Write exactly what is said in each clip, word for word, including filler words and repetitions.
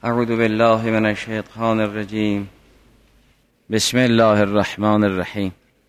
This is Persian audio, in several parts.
اعوذ بالله من الشیطان الرجیم. بسم الله الرحمن الرحیم.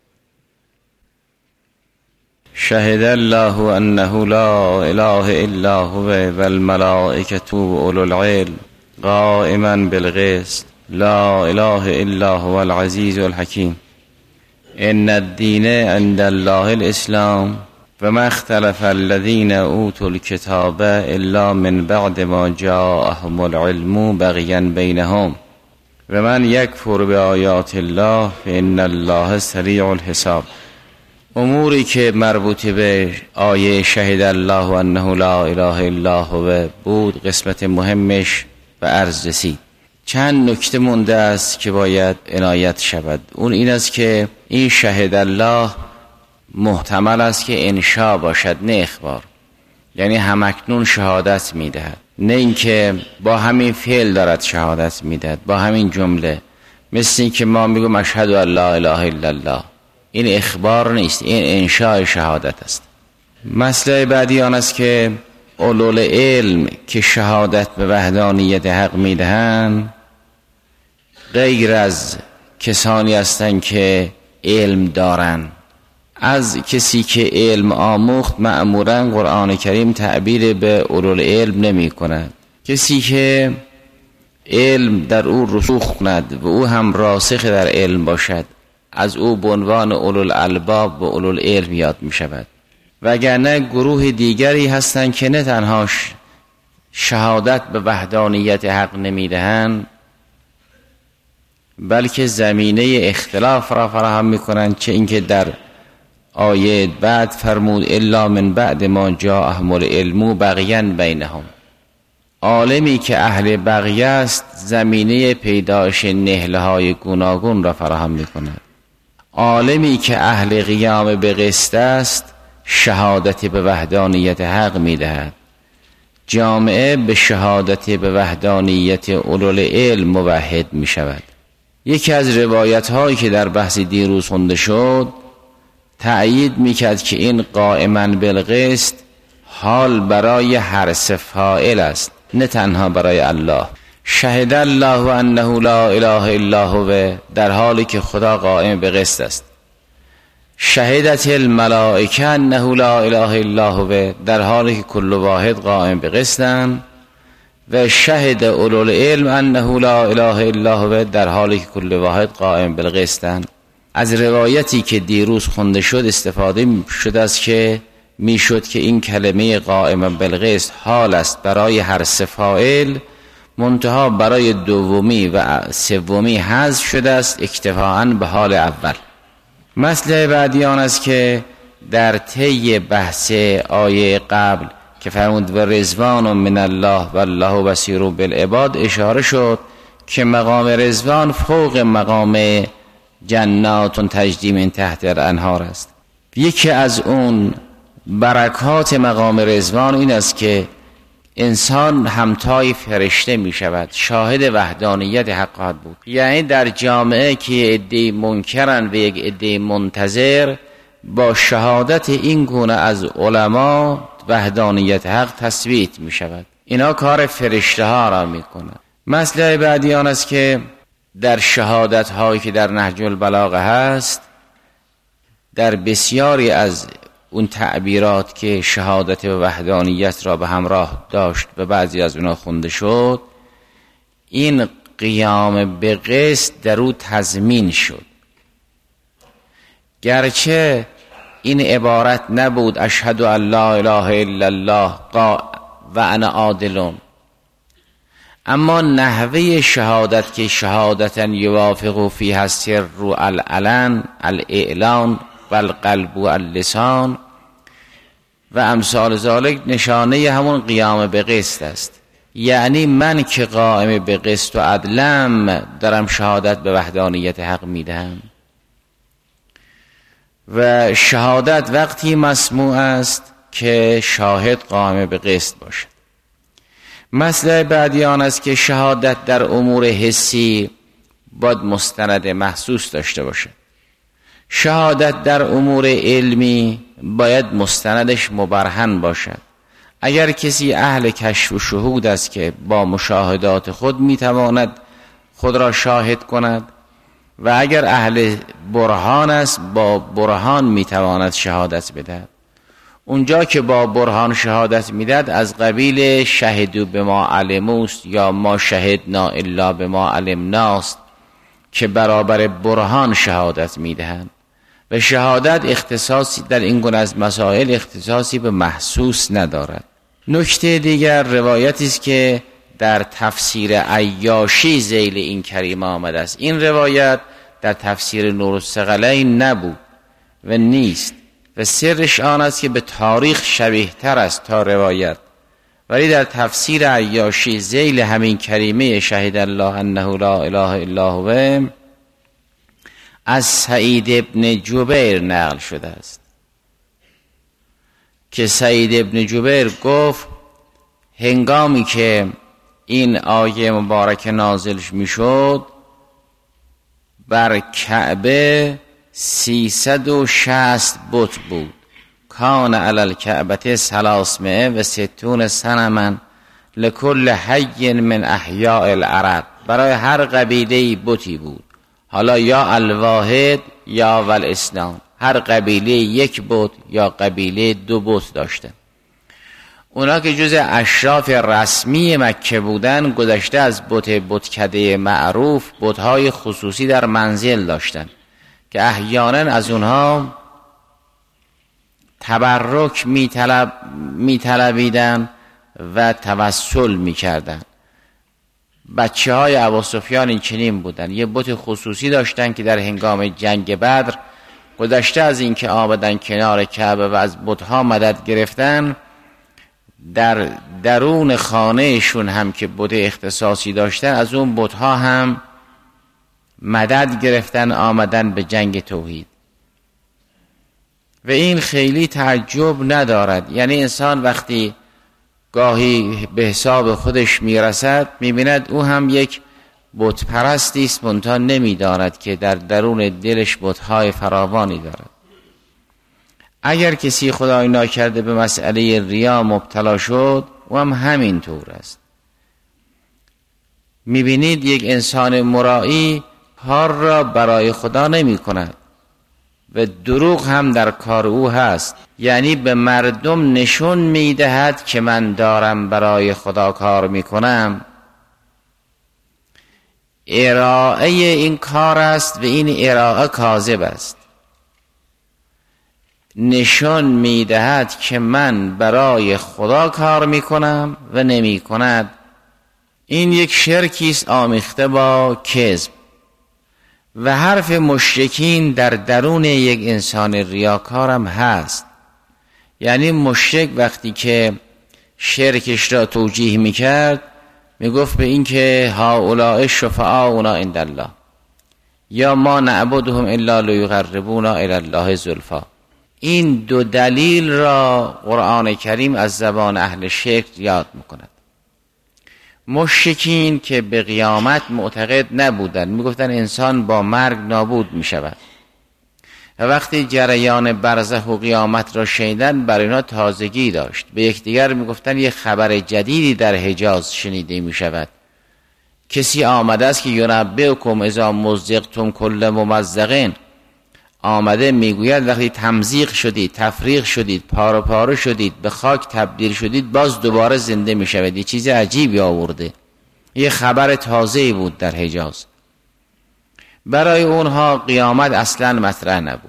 شهد الله انه لا اله الا هو والملائکة واولو العلم قائما بالقسط لا اله الا هو العزیز الحکیم. ان الدین عند الله الاسلام و ما اختلف الذین اوتوا الکتاب الا من بعد ما جاءهم العلم بغیا بینهم و من یکفر بآیات الله فان الله سریع الحساب. اموری که مربوط به آیه شهد الله انه لا اله الا هو بود قسمت مهمش به عرض رسید. چند نکته مونده است که باید عنایت شود. اون این است که این شهد الله محتمل است که انشا باشد نه اخبار، یعنی همکنون شهادت میدهد، نه اینکه با همین فعل دارد شهادت میدهد، با همین جمله، مثل این که ما میگم اشهد ان لا اله الا الله. این اخبار نیست، این انشاء شهادت است. مسئله بعدی آن است که اولو علم که شهادت به وحدانیت حق میدهند غیر از کسانی هستند که علم دارند. از کسی که علم آموخت معمولاً قرآن کریم تعبیر به اولو علم نمی کند. کسی که علم در او رسوخ کند و او هم راسخ در علم باشد از او به عنوان اولو الالباب و اولو العلم یاد می شود. وگرنه گروه دیگری هستند که نه تنها شهادت به وحدانیت حق نمی دهند بلکه زمینه اختلاف را فراهم می کنند، چه اینکه در آیه بعد فرمود الا من بعد ما جاءهم العلم بغیا بینهم. عالمی که اهل بغی است زمینه پیدایش نهلهای گوناگون را فراهم می کند. عالمی که اهل قیام به قسط است شهادت به وحدانیت حق می دهد. جامعه به شهادت به وحدانیت اولو علم موحد می شود. یکی از روایت هایی که در بحث دیروز خونده شد تأیید میکرد که این قائما بالقسط حال برای هر سه فاعل است، نه تنها برای الله. شهد الله انه لا اله الا هو در حالی که خدا قائم به قسط است. شهدت الملائکه انه لا اله الا هو در حالی که کل واحد قائم به قسطند. و شهد اولو العلم انه لا اله الا هو در حالی که کل واحد قائم بالقسطند. از روایتی که دیروز خونده شد استفاده شده است که میشد که این کلمه قائم بالقسط حال است برای هر سه فاعل، منتها برای دومی و سومی حذف شده است اکتفاءً به حال اول. مسئله بعدی آن است که در طی بحث آیه قبل که فرمود و رضوان من الله والله بصیر بالعباد اشاره شد که مقام رضوان فوق مقام جنات تجری من تحت الانهار است. یکی از اون برکات مقام رضوان این است که انسان همتای فرشته می شود، شاهد وحدانیت حق خواهد بود. یعنی در جامعه که عده منکرن و یک عده منتظر با شهادت این گونه از علما وحدانیت حق تثبیت می شود. اینا کار فرشته ها را می کنند. مسئله بعدی آن است که در شهادت هایی که در نهج البلاغه هست در بسیاری از اون تعبیرات که شهادت و وحدانیت را به همراه داشت و بعضی از اونها خونده شد این قیام به قسط در او تضمین شد. گرچه این عبارت نبود اشهد ان لا اله الا الله و انا عادلون، اما نحوه شهادت که شهادتن یوافق فیها السر العلن الاعلان و القلب و اللسان و امثال ذالک نشانه همون قیام به قسط است. یعنی من که قائم به قسط و عدلم دارم شهادت به وحدانیت حق میدم و شهادت وقتی مسموع است که شاهد قائم به قسط باشد. مسئله بعدی آن است که شهادت در امور حسی باید مستند محسوس داشته باشد. شهادت در امور علمی باید مستندش مبرهن باشد. اگر کسی اهل کشف و شهود است که با مشاهدات خود میتواند خود را شاهد کند و اگر اهل برهان است با برهان میتواند شهادت بدهد. اونجا که با برهان شهادت میدهد از قبیل شهدوا بما علموست یا ما شهدنا الا بما علمناست که برابر برهان شهادت میدهند و شهادت اختصاصی در این گونه از مسائل اختصاصی به محسوس ندارد. نکته دیگر روایتی است که در تفسیر عیاشی ذیل این کریمه آمده است. این روایت در تفسیر نورالثقلین نبود و نیست و سرش آن است که به تاریخ شبیه تر است تا روایت، ولی در تفسیر عیاشی ذیل همین کریمه شهد الله انه لا اله الا هو از سعید ابن جبیر نقل شده است که سعید ابن جبیر گفت هنگامی که این آیه مبارک نازل میشد بر کعبه سیصد و شصت بت بود. کان علی الکعبه ثلاثمائه و ستون صنما لکل حی من احیاء العرب. برای هر قبیله بتی بود، حالا یا الواحد یا والاثنان، هر قبیله یک بت یا قبیله دو بت داشته. اونا که جز اشراف رسمی مکه بودن گذشته از بت بتکده معروف بت‌های خصوصی در منزل داشتن که احیانا از اونها تبرک میطلب میطلبیدن و توسل میکردن. بچه های ابوسفیان این چنین بودن، یه بت خصوصی داشتن که در هنگام جنگ بدر گذشته از این که آمدن کنار کعبه و از بت‌ها مدد گرفتن، در درون خانهشون هم که بت اختصاصی داشتن از اون بت‌ها هم مدد گرفتن آمدن به جنگ توحید. و این خیلی تعجب ندارد، یعنی انسان وقتی گاهی به حساب خودش میرسد میبیند او هم یک بت پرستی است، منتها نمیداند که در درون دلش بت‌های فراوانی دارد. اگر کسی خدای ناکرده به مسئله ریا مبتلا شد او هم همین طور است. میبینید یک انسان مرائی کار را برای خدا نمی کند و دروغ هم در کار او هست، یعنی به مردم نشون میدهد که من دارم برای خدا کار میکنم. ارائه این کار است و این ارائه کاذب است. نشون میدهد که من برای خدا کار میکنم و نمی کند. این یک شرکی است آمیخته با کذب و حرف مشرکین در درون یک انسان ریاکارم هست. یعنی مشرک وقتی که شرکش را توجیه میکرد میگفت به این که هؤلاء شفعاؤنا عند الله یا ما نعبدهم الا لیقربونا الی الله زلفا. این دو دلیل را قرآن کریم از زبان اهل شرک یاد میکند. مشرکین که به قیامت معتقد نبودند میگفتن انسان با مرگ نابود میشود و وقتی جریان برزخ و قیامت را شنیدن برای اینا تازگی داشت. به یکدیگر میگفتن یک خبر جدیدی در حجاز شنیده میشود، کسی آمده است که ینبئکم اذا مزقتم کل ممزقین، آمده میگوید وقتی تمزیق شدید، تفریق شدید، پاره پاره شدید، به خاک تبدیل شدید باز دوباره زنده میشود. یه چیز عجیبی آورده، یه خبر تازه‌ای بود در حجاز. برای اونها قیامت اصلا مطرح نبود.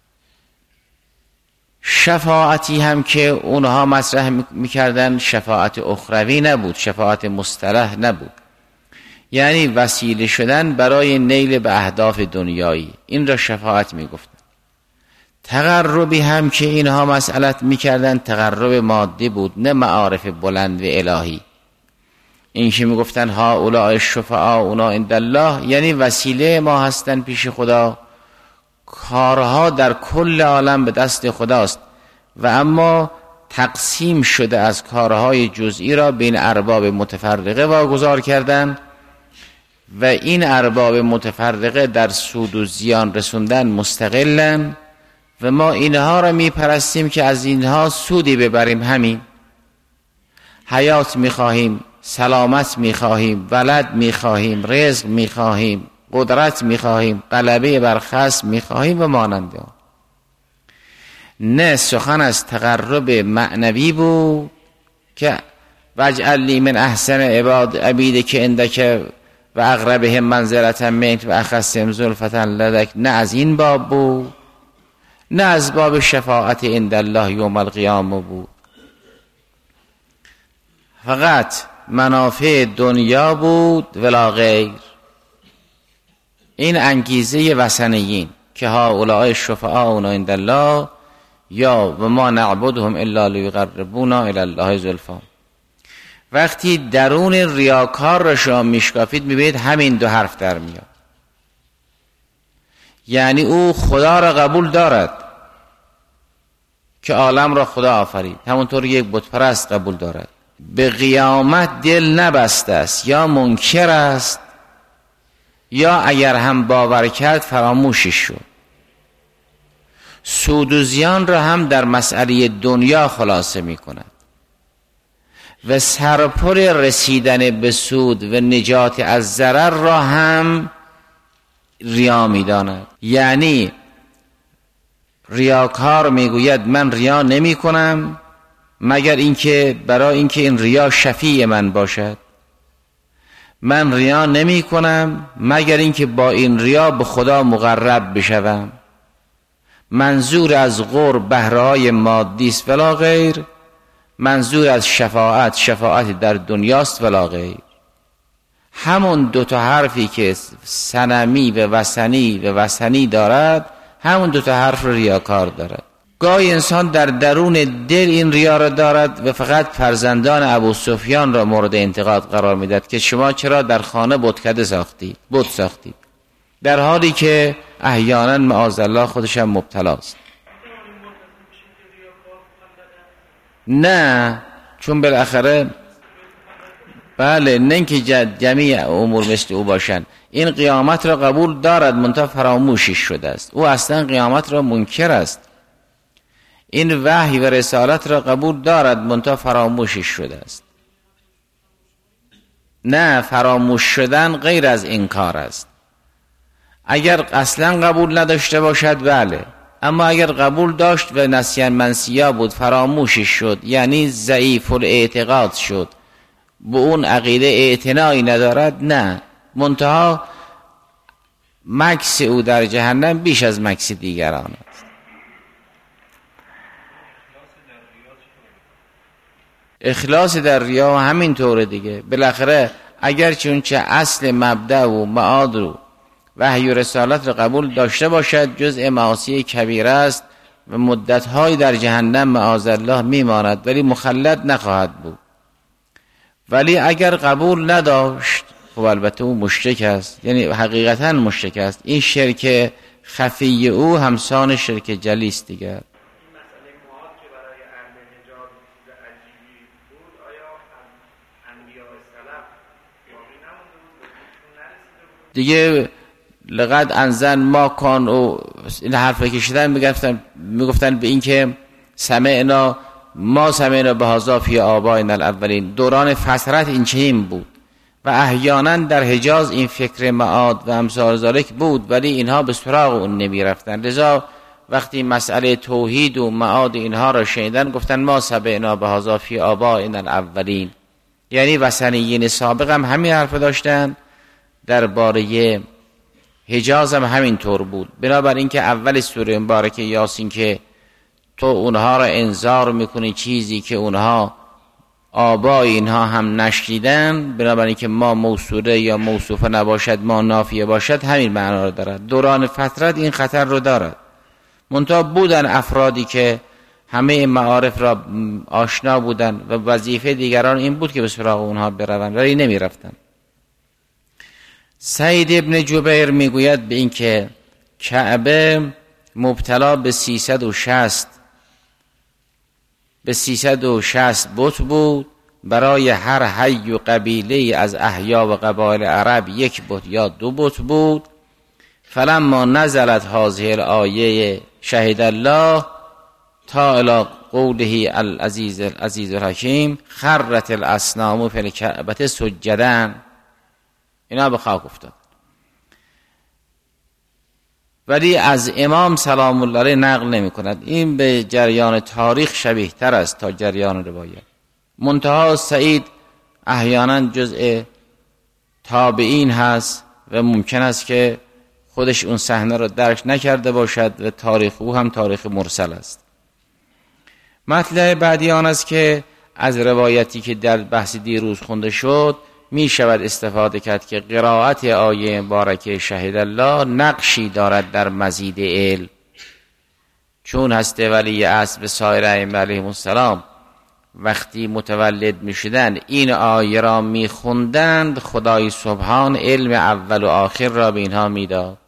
شفاعتی هم که اونها مطرح میکردن شفاعت اخروی نبود، شفاعت مصطلح نبود، یعنی وسیله شدن برای نیل به اهداف دنیایی، این را شفاعت میگفتن. تقربی هم که اینها مسئلت میکردن تقرب مادی بود، نه معارف بلند و الهی. این که میگفتن ها اولئک شفعاؤنا عند الله، یعنی وسیله ما هستن پیش خدا، کارها در کل عالم به دست خداست و اما تقسیم شده از کارهای جزئی را بین ارباب متفرقه واگذار کردن و این ارباب متفرقه در سود و زیان رسوندن مستقلن و ما اینها را میپرستیم که از اینها سودی ببریم. همین حیات میخواهیم، سلامت میخواهیم، ولد میخواهیم، رزق میخواهیم، قدرت میخواهیم، غلبه بر خصم میخواهیم و مانند آن. نه، سخن از تقرب معنوی بود که واجعل لی من احسن عباد عبیدک عندک و اقربهم منزلة منک و اخصهم زلفة لدک. نه از این باب بود، نه از باب شفاعت عند الله یوم القیامه بود. فقط منافع دنیا بود ولا غیر. این انگیزه وثنیین که هؤلاء شفعاؤنا عند الله یا و ما نعبدهم الا لیقربونا الی الله زلفی. وقتی درون ریاکار را شما میشکافید میبینید همین دو حرف در میاد. یعنی او خدا را قبول دارد که عالم را خدا آفرید، همونطور یک بت پرست قبول دارد. به قیامت دل نبسته است، یا منکر است یا اگر هم باور کرد فراموشش شد. سود و زیان را هم در مسئله دنیا خلاصه می کند و سرپر رسیدن به سود و نجات از ضرر را هم ریا می داند. یعنی ریاکار می گوید من ریا نمی کنم مگر اینکه برای اینکه این ریا شفیع من باشد. من ریا نمی کنم مگر اینکه با این ریا به خدا مقرب بشوم. منظور از قرب بهرهای مادی است ولا غیر. منظور از شفاعت شفاعت در دنیاست ولا غیر. همون دو تا حرفی که صنمی و وثنی و وثنی دارد، همون دو تا حرف رو ریاکار دارد. گاهی انسان در درون دل این ریا را دارد و فقط فرزندان ابو سفیان را مورد انتقاد قرار میداد که شما چرا در خانه بتکده ساختید، بت ساختید، در حالی که احیانا معاذالله خودش هم مبتلاست. نه، چون بالاخره بله، نه اینکه جمعی امور مثل او باشن. این قیامت را قبول دارد منتها فراموشش شده است. او اصلا قیامت را منکر است. این وحی و رسالت را قبول دارد منتها فراموشش شده است. نه، فراموش شدن غیر از انکار است. اگر اصلا قبول نداشته باشد بله، اما اگر قبول داشت و نسیان منسیا بود، فراموشش شد، یعنی ضعیف الاعتقاد شد، به اون عقیده اعتنایی ندارد، نه، منتها مکس او در جهنم بیش از مکس دیگران است. اخلاص در ریا همین طوره دیگه. بالاخره اگر چون چه اصل مبدأ و معاد رو وحی و رسالت را قبول داشته باشد، جزء معاصی کبیره است و مدت‌های در جهنم معاذالله میماند، ولی مخلد نخواهد بود. ولی اگر قبول نداشت، خب البته او مشرک است، یعنی حقیقتا مشرک است. این شرک خفی او همسان شرک جلی است دیگر. دیگه لقد انزل ما کان و این حرفی که شدن میگفتن میگفتن به این که سمعنا ما سمعنا بهذا فی آبائنا الاولین. دوران فترت این چنین بود و احیانا در حجاز این فکر معاد و امثال ذالک بود، ولی اینها به سراغ اون نمی رفتن. لذا وقتی مسئله توحید و معاد اینها را شنیدن گفتن ما سمعنا بهذا فی آبائنا الاولین. یعنی وثنیین سابق هم همین حرف داشتن، درباره حجاز هم همین طور بود. بنابراین این که اول سوره مبارکه یاسین که تو اونها را انذار میکنی چیزی که اونها آبای اینها هم نشنیدن، بنابراین که ما موصوله یا موصوفه نباشد ما نافیه باشد، همین معنا را دارد. دوران فترت این خطر رو دارد. منتها بودن افرادی که همه معارف را آشنا بودن و وظیفه دیگران این بود که به سراغ اونها بروند، ولی نمی رفتن. سعید ابن جبیر میگوید به این که کعبه مبتلا به سیصد و شصت به سیصد و شصت بت بود. برای هر حی و قبیله از احیا و قبایل عرب یک بت یا دو بت بود. فلما نزلت هذه الآیه شهد الله تا الی قوله العزیز العزیز الحکیم خرت الاصنام فی الکعبة سجدا، اینا به خاک افتاد. ولی از امام سلام الله علیه نقل نمی کند. این به جریان تاریخ شبیه تر است تا جریان روایت. منتها سعید احیانا جزء تابعین هست و ممکن است که خودش اون صحنه را درک نکرده باشد و تاریخ او هم تاریخ مرسل است. مطلب بعدی آن است که از روایتی که در بحث دیروز خونده شد می شود استفاده کرد که قرائت آیه مبارکه شهید الله نقشی دارد در مزید علم، چون هست ولی عصر به سایر ائمه علیهم السلام وقتی متولد می شدند این آیه را می خوندند، خدای سبحان علم اول و آخر را به اینها می داد.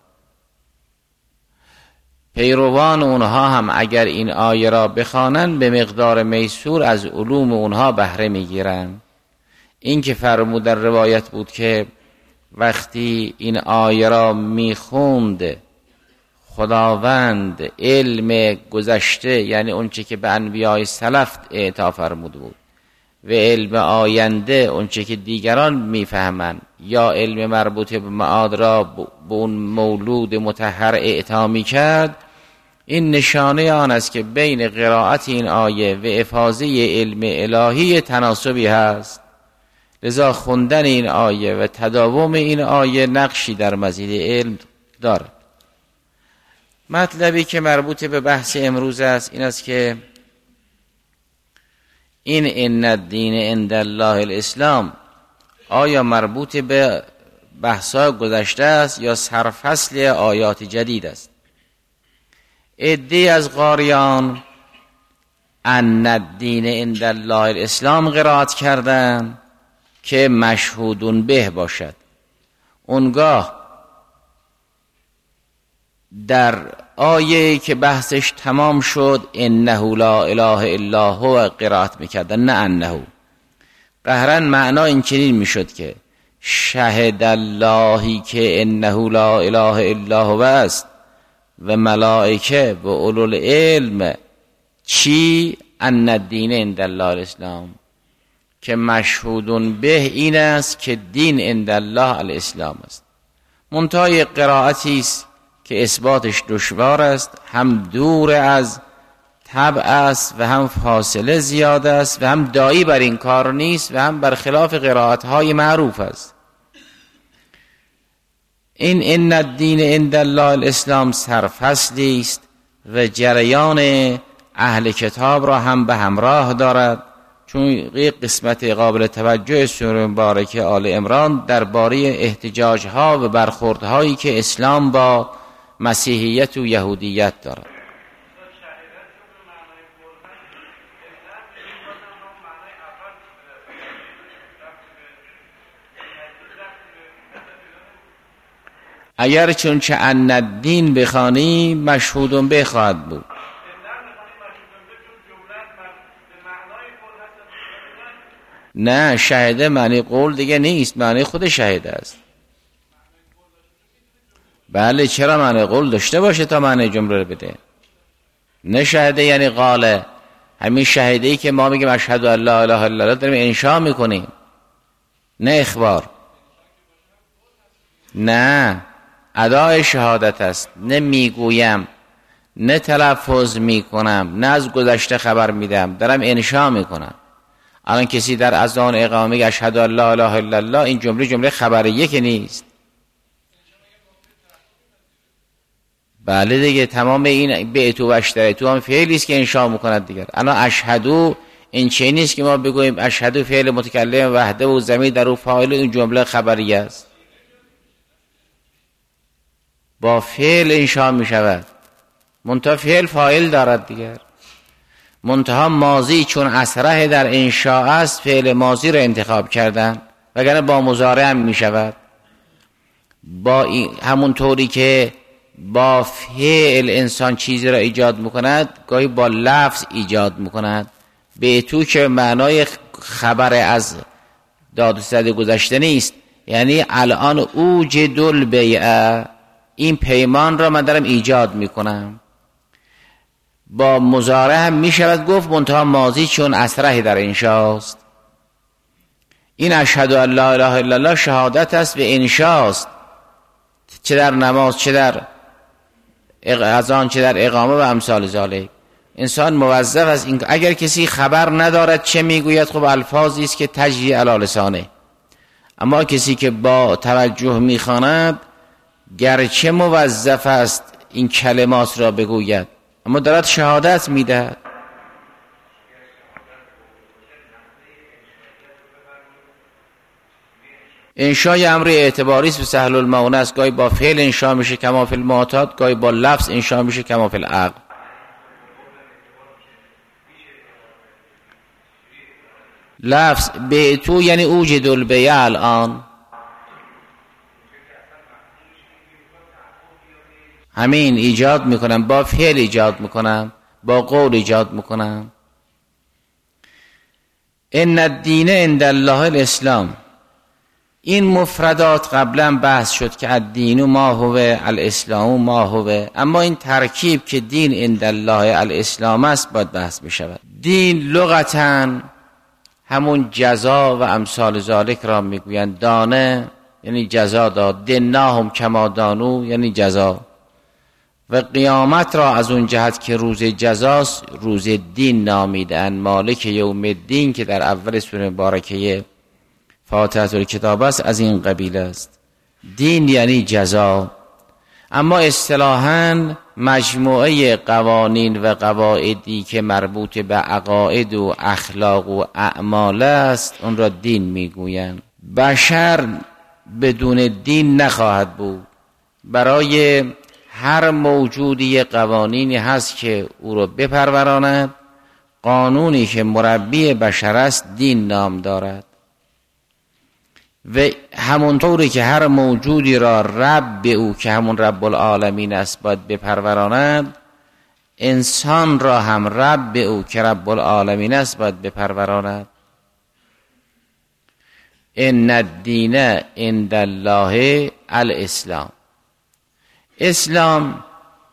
پیروان اونها هم اگر این آیه را بخوانند به مقدار میسور از علوم اونها بهره می گیرند. این که فرمود در روایت بود که وقتی این آیه را می خوند خداوند علم گذشته، یعنی اونچه که به انبیاء سلف اعطا فرموده بود، و علم آینده اونچه که دیگران میفهمند، یا علم مربوط به معاد را به اون مولود مطهر اعطا میکرد، این نشانه آن است که بین قرائت این آیه و افاضه علم الهی تناسبی هست. لذا خوندن این آیه و تداوم این آیه نقشی در مزید علم دارد. مطلبی که مربوط به بحث امروز است این است که این ان الدین عند الله الاسلام آیا مربوط به بحث‌های گذشته است یا سرفصل آیات جدید است؟ عده‌ای از قاریان ان الدین عند الله الاسلام قرائت کردند که مشهودون به باشد. اونگاه در آیه که بحثش تمام شد انه لا اله الا هو قرائت میکردن، نه انه. قهرن معنا این چنین میشد که شهد اللهی که انه لا اله الا هو است و ملائکه و اولو العلم چی؟ ان الدین عند الله الاسلام، که مشهودون به این است که دین عند الله الاسلام است. منتهای قرائتی است که اثباتش دشوار است، هم دور از طبع است و هم فاصله زیاد است و هم دایی بر این کار نیست و هم برخلاف قرائت‌های معروف است. این ان الدین عند الله الاسلام سرفصلی است و جریان اهل کتاب را هم به همراه دارد، چون یک قسمت قابل توجه سوره مبارکه آل عمران درباره احتجاج‌ها و برخوردهایی که اسلام با مسیحیت و یهودیت دارد. اگر چون چه ان الدین بخوانی مشهودون به خواهد بود. نه، شهده معنی قول دیگه نیست، معنی خود شهده است. بله، چرا معنی قول داشته باشه تا معنی جمله رو بده؟ نه شهده یعنی قاله. همین شهده‌ای که ما میگیم اشهد ان لا اله الا الله داریم انشا میکنیم، نه اخبار. نه، ادای شهادت است، نه میگویم، نه تلفظ میکنم، نه از گذشته خبر میدم، دارم انشا میکنم. الان کسی در اذان اقامه میگه اشهد ان لا اله الا الله، این جمله جمله خبریه که نیست. بله دیگه، تمام این بعتو و اشتریتو هم فعلی است که انشا میکند دیگر. الان اشهدو این چه نیست که ما بگوییم اشهدو فعل متکلم وحده و ضمیر در او فاعل، این جمله خبریه است، با فعل انشا میشود. منتها فعل فاعل دارد دیگر. منتها ماضی چون اسره در انشاء است فعل ماضی را انتخاب کردن، وگرنه با مضارع هم می شود. با همون طوری که با فعل انسان چیزی را ایجاد میکند، گاهی با لفظ ایجاد میکند. به تو که معنای خبر از دادرس گذشته نیست، یعنی الان اوجد البیعه، این پیمان را من دارم ایجاد میکنم. با مضارع هم می شود گفت منتها ماضی چون اصرح در انشاست. این اشهد ان لا اله الا الله شهادت است و انشاست، چه در نماز چه در اذان چه در اقامه و امثال ذالک. انسان موظف است این اگر کسی خبر ندارد چه میگوید، خب الفاظی است که تجری علی لسانه، اما کسی که با توجه میخواند گرچه موظف است این کلمات را بگوید اما دارد شهادت میدهد. انشای امر اعتباری است و سهل المعونه است. گاهی با فعل انشا میشه کما فی المعتاد، گاهی با لفظ انشا میشه کما فی العقل. لفظ بیتو یعنی اوجد البیع الان، همین ایجاد میکنم، با فعل ایجاد میکنم، با قول ایجاد میکنم. ان الدین عند الله الاسلام. این مفردات قبلا بحث شد که الدین ما هو الاسلام ما هو، اما این ترکیب که دین عند الله الاسلام است باید بحث بشود. دین لغتاً همون جزا و امثال ذالک را میگویند. دانه یعنی جزا داد، دناهم کما دانو یعنی جزا. و قیامت را از اون جهت که روز جزاست روز دین نامیدن. مالک یوم الدین که در اول سوره مبارکه فاتحه الکتاب است از این قبیل است. دین یعنی جزا. اما اصطلاحاً مجموعه قوانین و قواعدی که مربوط به عقاید و اخلاق و اعمال است اون را دین میگویند. بشر بدون دین نخواهد بود. برای هر موجودی قوانینی هست که او را بپروراند. قانونی که مربی بشر است دین نام دارد و همونطوری که هر موجودی را رب او که همون رب العالمین است باید بپروراند، انسان را هم رب او که رب العالمین است باید بپروراند. ان الدین عند الله الاسلام. اسلام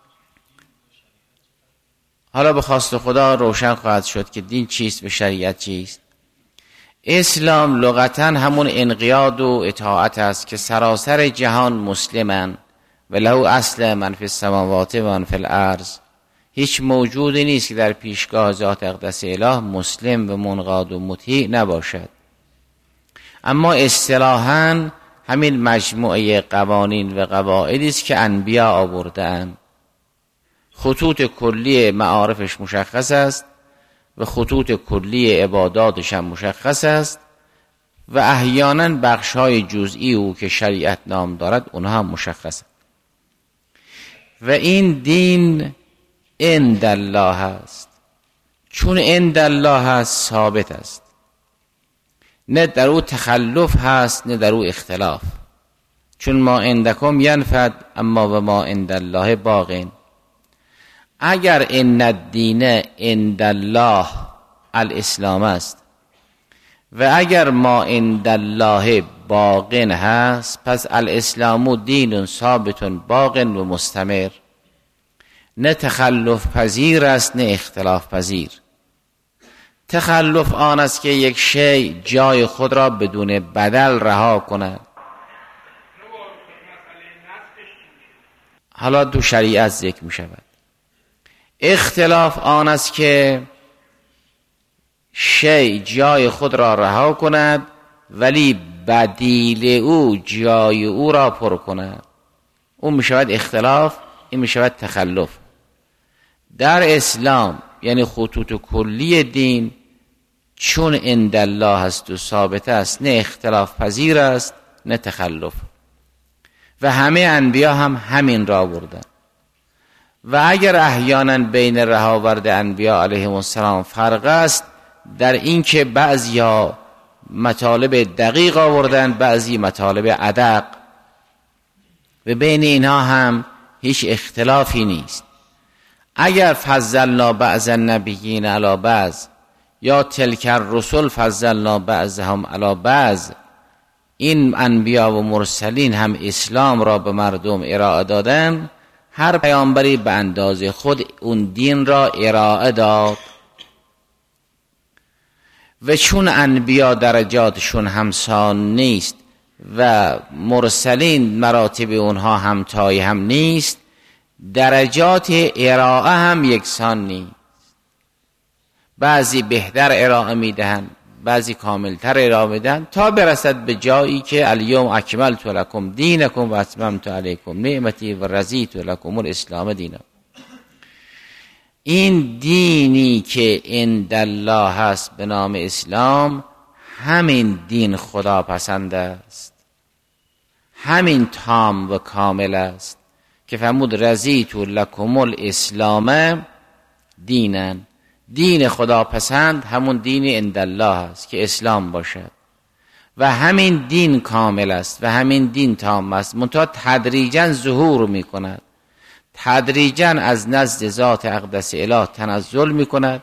حالا به خواست خدا روشن خواهد شد که دین چیست و شریعت چیست. اسلام لغتاً همون انقیاد و اطاعت است که سراسر جهان مسلمن و له اصل من فی السماوات و من فی الارض. هیچ موجودی نیست که در پیشگاه ذات اقدس اله مسلم و منقاد و مطیع نباشد. اما اصطلاحاً همین مجموعه قوانین و قواعدی است که انبیا آورده‌اند. خطوط کلی معارفش مشخص است و خطوط کلی عباداتش هم مشخص است و احیانا بخش‌های جزئی او که شریعت نام دارد اونها هم مشخص است. و این دین عند الله است. چون عند الله است ثابت است، نه در او تخلف هست نه در او اختلاف. چون ما عندکم ینفد اما و ما عند الله باقین. اگر ان الدین عند الله الاسلام است و اگر ما عند الله باقین هست، پس الاسلام دین ثابت باقین و مستمر، نه تخلف پذیر است نه اختلاف پذیر. تخلف آن است که یک شی جای خود را بدون بدل رها کند. حالا دو شریعت ذکر می شود. اختلاف آن است که شی جای خود را رها کند ولی بدیل او جای او را پر کند. اون می شود اختلاف، این می شود تخلف. در اسلام یعنی خطوط کلی دین چون عند الله است و ثابت است، نه اختلاف پذیر است نه تخلف. و همه انبیا هم همین را آوردن. و اگر احیانا بین رهاورد انبیا علیهم السلام فرق است در این که بعضیا مطالب دقیق آوردن، بعضی مطالب ادق، و بین اینها هم هیچ اختلافی نیست. اگر فضلنا بعض النبیین علی بعض یا تلک الرسل فضلنا بعضهم علی بعض، این انبیا و مرسلین هم اسلام را به مردم ارائه دادن، هر پیامبری به اندازه خود اون دین را ارائه داد و چون انبیا درجاتشون همسان نیست و مرسلین مراتب اونها همتای هم نیست، درجات ارائه هم یکسان نیست. بعضی بهتر ارائه میدهند، بعضی کاملتر ارائه میدهند تا برسد به جایی که الیوم اکملت لکم دینکم و اتممت علیکم نعمتی و رضیت لکم الاسلام دینا. این دینی که عند الله هست به نام اسلام، همین دین خدا پسند است، همین تام و کامل است که فرمود رضیت لکم الاسلام دینن. دین خدا پسند همون دین عند الله است که اسلام باشد و همین دین کامل است و همین دین تام است، منتها تدریجا ظهور می کند، تدریجا از نزد ذات اقدس اله تنزل می کند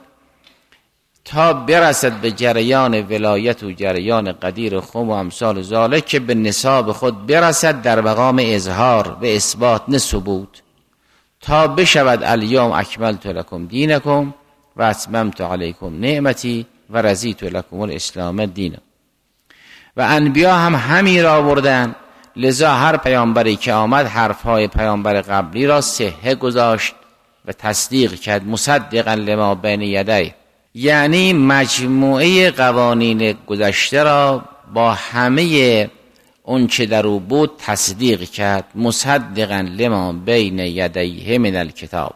تا برسد به جریان ولایت و جریان قدیر خم و امثال ذالک که به نصاب خود برسد در مقام اظهار و اثبات نه ثبوت، تا بشود الیوم اکملت لکم دینکم و اتممت علیکم نعمتی و رضیت لکم الاسلام دینا. و انبیا هم همین را بردن، لذا هر پیامبری که آمد حرفهای پیامبر قبلی را صحه گذاشت و تصدیق کرد، مصدقا لما بین یدیه، یعنی مجموعه قوانین گذشته را با همه اون چه در او بود تصدیق کرد، مصدقا لما بین یدیه من الکتاب.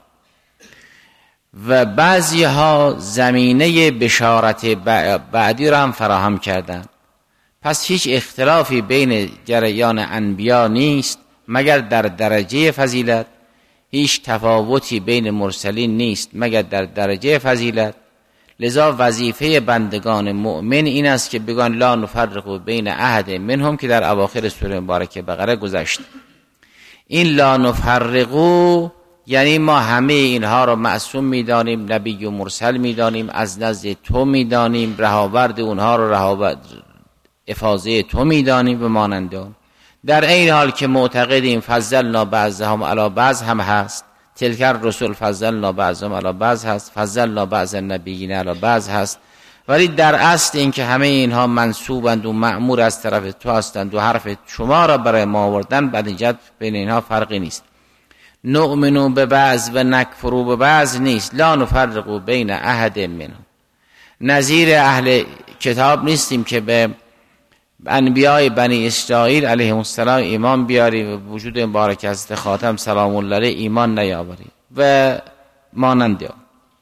و بعضی ها زمینه بشارت بعدی را هم فراهم کردند. پس هیچ اختلافی بین جریان انبیا نیست مگر در درجه فضیلت، هیچ تفاوتی بین مرسلین نیست مگر در درجه فضیلت. لذا وظیفه بندگان مؤمن این است که بگن لا نفرق بین احد منهم که در اواخر سوره مبارکه بقره گذشت. این لا نفرقو یعنی ما همه اینها را معصوم میدانیم، نبی و مرسل میدانیم، از نزد تو میدانیم، رهاورد اونها را رهاورد افاضه تو میدانیم و مانند آن. در این حال که معتقدیم فضلنا بعضهم علی بعض هم هست، تلک الرسل فضلنا بعضهم علی بعض هست، فضلنا بعض النبیین علی بعض هست، ولی در اصل این که همه اینها منصوبند و مأمور از طرف تو هستند و حرف شما را برای ما آوردن، بدنجت بین اینها فرقی نیست. نؤمنو به بعض و نکفرو به بعض نیست، لا نفرقو بین احد منهم. نظیر اهل کتاب نیستیم که به انبیاء بنی اسرائیل علیهم السلام ایمان بیاری و وجود مبارک حضرت خاتم سلام الله علیه ایمان نیاوری و مانند آن.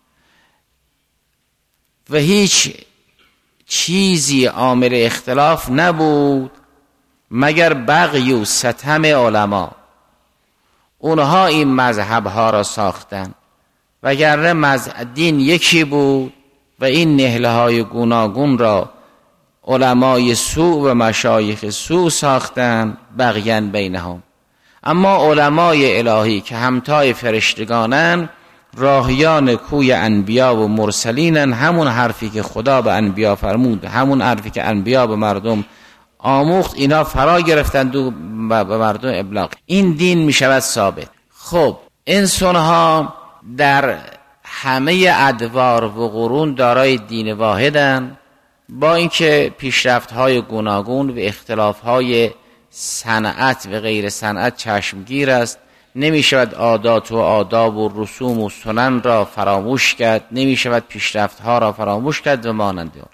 و هیچ چیزی عامل اختلاف نبود مگر بغی و ستم علما. اونها این مذهب ها را ساختن، وگرنه مذهب دین یکی بود و این نهله های گوناگون را علمای سوء و مشایخ سوء ساختن بغیان بینهم. اما علمای الهی که همتای فرشتگانن، راهیان کوی انبیا و مرسلینن، همون حرفی که خدا به انبیا فرمود، همون حرفی که انبیا به مردم آموخت، اینا فرا گرفتند و به مردم ابلاغ. این دین می شود ثابت. خب انسان ها در همه ادوار و قرون دارای دین واحدن، با اینکه پیشرفت های گوناگون و اختلاف های صنعت و غیر صنعت چشمگیر است. نمی شود عادات و آداب و رسوم و سنن را فراموش کرد، نمی شود پیشرفت ها را فراموش کرد و مانند آن.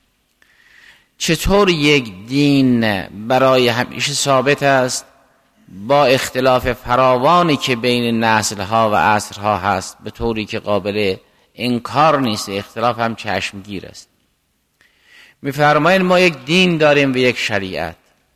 چطور یک دین برای همیشه ثابت است با اختلاف فراوانی که بین نسل ها و عصر ها هست، به طوری که قابل انکار نیست، اختلاف هم چشمگیر است. می‌فرمایند ما یک دین داریم و یک شریعت.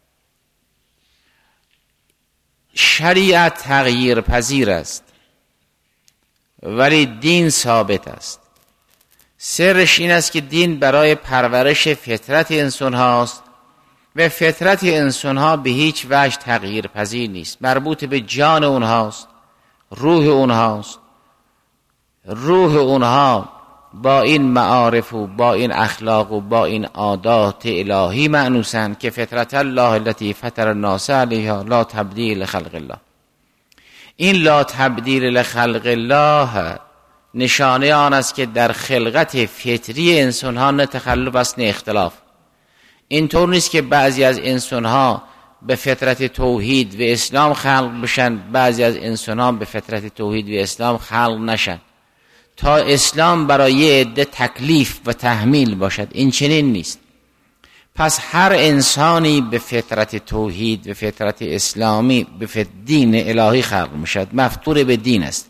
شریعت تغییر پذیر است ولی دین ثابت است. سرش این است که دین برای پرورش فطرت انسان هاست و فطرت انسان ها به هیچ وجه تغییر پذیر نیست، مربوط به جان اونهاست، روح اونهاست. روح اونها با این معارف و با این اخلاق و با این عادات الهی مأنوسن که فطرت الله التي فطر الناس علیها لا تبدیل خلق الله. این لا تبدیل لخلق الله نشانه آن است که در خلقت فطری انسان ها نه تخلف است نه اختلاف. اینطور نیست که بعضی از انسان ها به فطرت توحید و اسلام خلق بشن، بعضی از انسان ها به فطرت توحید و اسلام خلق نشن تا اسلام برای عده تکلیف و تحمیل باشد. این چنین نیست. پس هر انسانی به فطرت توحید و فطرت اسلامی به فطرت دین الهی خلق میشد، مفطور به دین است.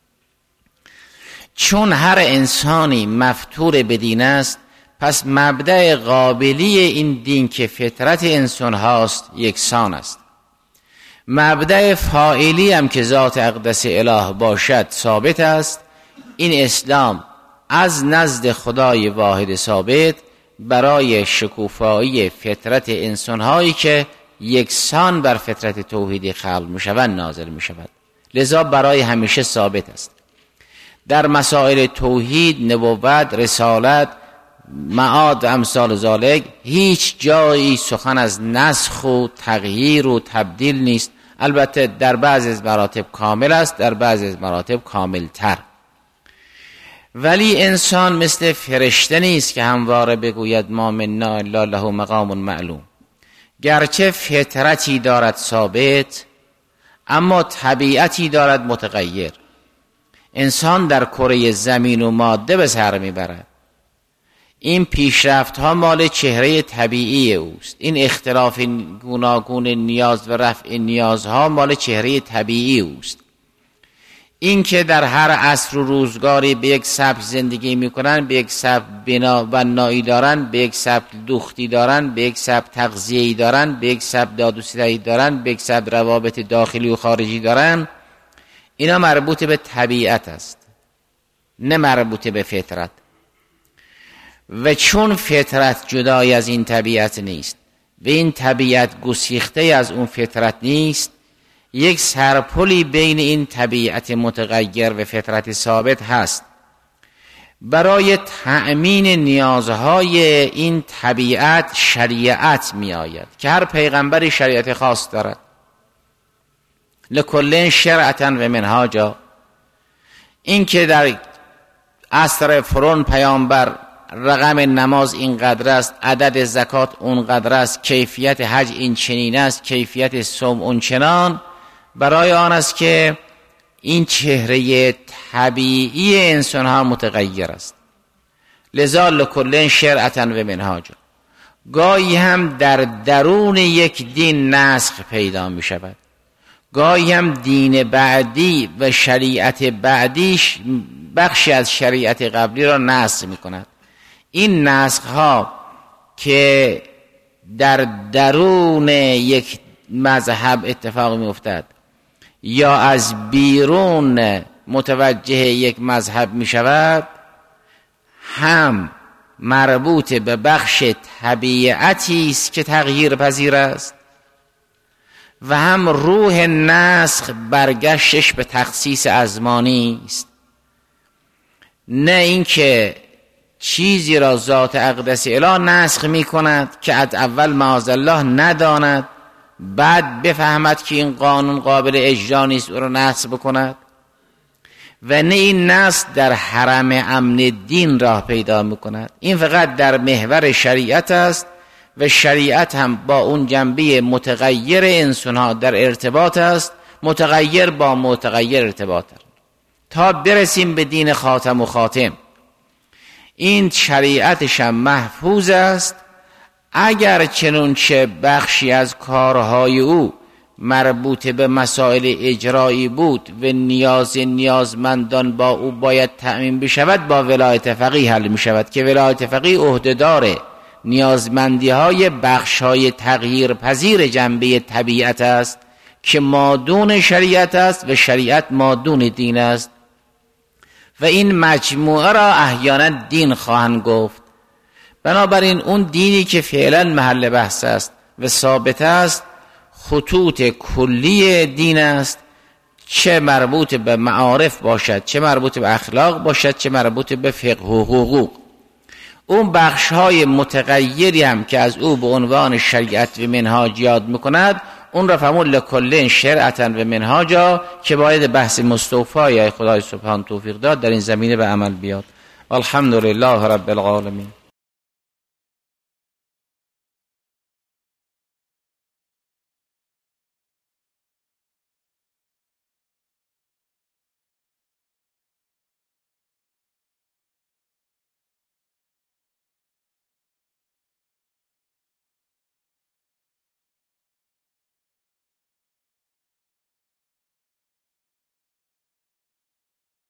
چون هر انسانی مفطور به دین است، پس مبدأ قابلی این دین که فطرت انسان هاست یکسان است. مبدأ فاعلی هم که ذات اقدس اله باشد ثابت است. این اسلام از نزد خدای واحد ثابت برای شکوفایی فطرت انسان هایی که یکسان بر فطرت توحیدی خلق می شود نازل می شود، لذا برای همیشه ثابت است. در مسائل توحید، نبوت، رسالت، معاد و امثال ذالک هیچ جایی سخن از نسخ و تغییر و تبدیل نیست. البته در بعضی از مراتب کامل است، در بعضی از مراتب کامل تر. ولی انسان مثل فرشته نیست که همواره بگوید ما منا الا له مقام معلوم. گرچه فطرتی دارد ثابت، اما طبیعتی دارد متغیر. انسان در کره زمین و ماده به سر میبرد. این پیشرفت ها مال چهره طبیعی اوست. این اختلاف گوناگون نیاز و رفع نیازها مال چهره طبیعی اوست. این که در هر عصر و روزگاری به یک سبک زندگی میکنن، به یک سبک بنا و نایی دارن، به یک سبک دوختی دارن، به یک سبک تغذیه‌ای دارن، به یک سبک داد و ستدی دارن، به یک سبک روابط داخلی و خارجی دارن، اینا مربوط به طبیعت است، نه مربوط به فطرت. و چون فطرت جدای از این طبیعت نیست و این طبیعت گسیخته از اون فطرت نیست، یک سرپلی بین این طبیعت متغیر و فطرت ثابت هست. برای تأمین نیازهای این طبیعت شریعت می آید که هر پیغمبری شریعت خاص دارد. لکل شرعتا و منهاجا. این که در عصر فرعون پیامبر رقم نماز اینقدر است، عدد زکات اونقدر است، کیفیت حج این چنین است، کیفیت صوم اون چنان، برای آن است که این چهره طبیعی انسان ها متغیر است. لذا لکل شرعتا و منهاجا. گاهی هم در درون یک دین نسخ پیدا می شود، گاهی هم دین بعدی و شریعت بعدیش بخشی از شریعت قبلی را نسخ می کند. این نسخ ها که در درون یک مذهب اتفاق می افتد یا از بیرون متوجه یک مذهب می شود، هم مربوط به بخش طبیعتی است که تغییر پذیر است و هم روح نسخ برگشتش به تخصیص ازمانی است. نه اینکه چیزی را ذات اقدس اله نسخ می کند که از اول معاذالله نداند، بعد بفهمد که این قانون قابل اجرا نیست او را نسخ بکند. و نه این نسخ در حرم امن دین راه پیدا می کند. این فقط در محور شریعت است و شریعت هم با اون جنبه متغیر انسان ها در ارتباط است، متغیر با متغیر ارتباط است، تا برسیم به دین خاتم و خاتم. این شریعتش هم محفوظ است، اگر چنانچه بخشی از کارهای او مربوط به مسائل اجرایی بود و نیاز نیازمندان با او باید تأمین بشود، با ولایت فقیه حل می شود که ولایت فقیه عهده‌دار نیازمندی های بخش های تغییر پذیر جنبه طبیعت است که مادون شریعت است و شریعت مادون دین است. و این مجموعه را احیانا دین خواهند گفت. بنابراین اون دینی که فعلا محل بحث است و ثابت است خطوط کلی دین است، چه مربوط به معارف باشد، چه مربوط به اخلاق باشد، چه مربوط به فقه و حقوق. اون بخش های متغیری هم که از او به عنوان شریعت و منهاج یاد میکند، اون را فرمود لکلین شرعتا و منهاجا که باید بحث مستوفا یا خدای سبحان توفیق داد در این زمینه به عمل بیاد. الحمدلله رب العالمین.